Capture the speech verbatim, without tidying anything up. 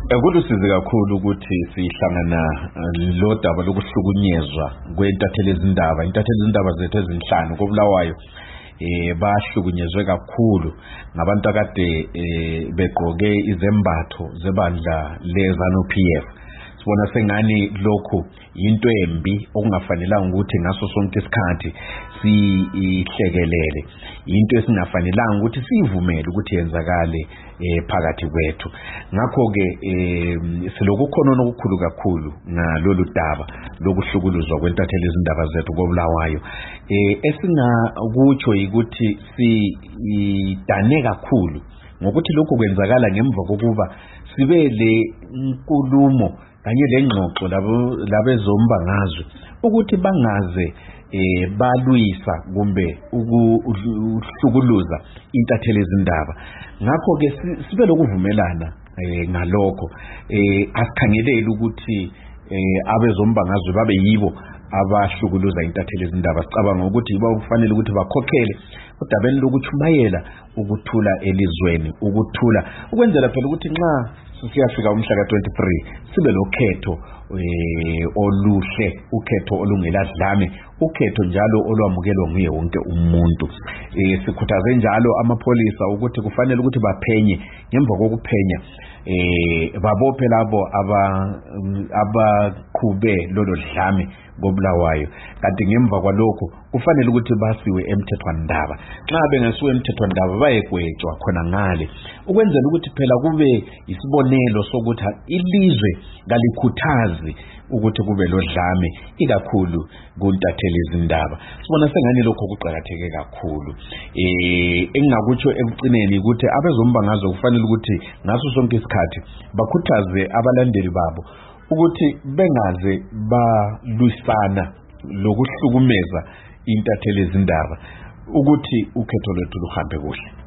Ekulusizi kakhulu ukuthi sihlangana lo daba lokuhlukunyezwa kwentatheli izindaba intatheli izindaba zethu ezinhlanu koBulawayo eh bahlukunyezwe kakhulu ngabantu akade begqoke izembatho zebandla leZANU P F. Sibona sengani lokho into embi okungafanelanga ukuthi ngaso sonke isikhathi sihlekelele, into esingafanelanga ukuthi sivumele ukuthi yenzakale phakathi kwethu. Ngakho ke siloku khona okukhulu kakhulu ngalolu daba lokuhlukuluzwa kwentatheli izindaba zethu koBulawayo. Eh esingakutsho ukuthi sidane kakhulu ngokuthi lokho kwenzakala ngemva kokuba sibe le nkulumo kanye lengxoxo labo labezombangazwe ukuthi bangaze eh balwisa kumbe ukuhlukuluza intatheli izindaba. Ngakho ke sibe lokuvumelana eh ngalokho eh asikhangeleli ukuthi eh abezombangazwe babe yibo abahlukuluza intatheli izindaba. Sicabanga ukuthi yibo kufanele ukuthi bakhokhele udabeni lokuchumayela ukuthula elizweni, ukuthula ukwenzela phela ukuthi nxa siyafika umhla ka twenty-three sibe lokhetho eh oluhle, ukhetho olungeladlame, ukhetho njalo olwamukelwa nguye wonke umuntu. Eh sikhuthaze njalo amapholisa ukuthi kufanele ukuthi baphenye, ngemva kokuphenya eh babophe labo aba abaqhube lolo dlame koBulawayo. Kanti ngemva kwalokho kufanele ukuthi basiwe emthethwandaba. Nxa bengasiwe emthethwandaba bayegwetshwa khona ngale ukwenzela ukuthi phela kube isibonelo sokuthi ilizwe ngalikhuthazi ukuthi kube lodlame ikakhulu kuntatheli izindaba. Sibona sengani lokho kuqhakatheke kakhulu. Eh engingakutsho ekugcineni ukuthi abezombangazwe kufanele ukuthi ngaso sonke isikhathi bakhuthaze abalandeli babo ukuthi bengaze balwisana lokuhlukumeza intatheli izindaba ukuthi ukhetho lwethu luhambe kuhle.